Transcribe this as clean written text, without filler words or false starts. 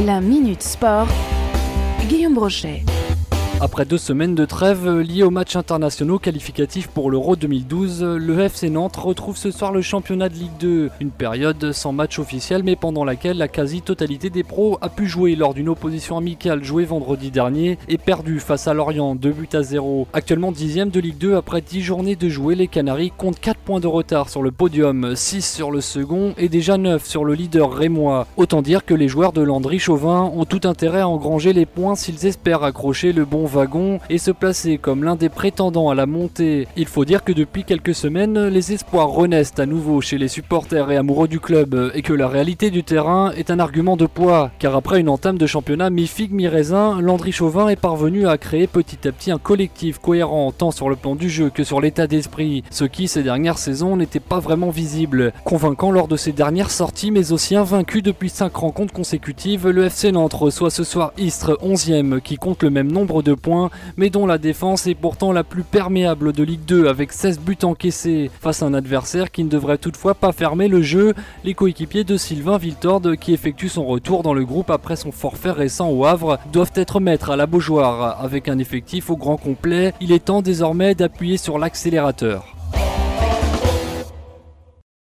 La Minute Sport, Guillaume Brochet. Après 2 semaines de trêve liées aux matchs internationaux qualificatifs pour l'Euro 2012, le FC Nantes retrouve ce soir le championnat de Ligue 2. Une période sans match officiel mais pendant laquelle la quasi-totalité des pros a pu jouer lors d'une opposition amicale jouée vendredi dernier et perdue face à Lorient 2-0. Actuellement 10e de Ligue 2 après 10 journées de jouer, les Canaries comptent 4 points de retard sur le podium, 6 sur le second et déjà 9 sur le leader rémois. Autant dire que les joueurs de Landry Chauvin ont tout intérêt à engranger les points s'ils espèrent accrocher le bon wagon et se placer comme l'un des prétendants à la montée. Il faut dire que depuis quelques semaines, les espoirs renaissent à nouveau chez les supporters et amoureux du club et que la réalité du terrain est un argument de poids. Car après une entame de championnat mi-figue mi-raisin, Landry Chauvin est parvenu à créer petit à petit un collectif cohérent tant sur le plan du jeu que sur l'état d'esprit, ce qui ces dernières saisons n'était pas vraiment visible. Convaincant lors de ses dernières sorties mais aussi invaincu depuis 5 rencontres consécutives, le FC Nantes reçoit ce soir Istres 11e qui compte le même nombre de points, mais dont la défense est pourtant la plus perméable de Ligue 2 avec 16 buts encaissés. Face à un adversaire qui ne devrait toutefois pas fermer le jeu, les coéquipiers de Sylvain Wiltord, qui effectue son retour dans le groupe après son forfait récent au Havre, doivent être maîtres à la Beaujoire. Avec un effectif au grand complet, il est temps désormais d'appuyer sur l'accélérateur.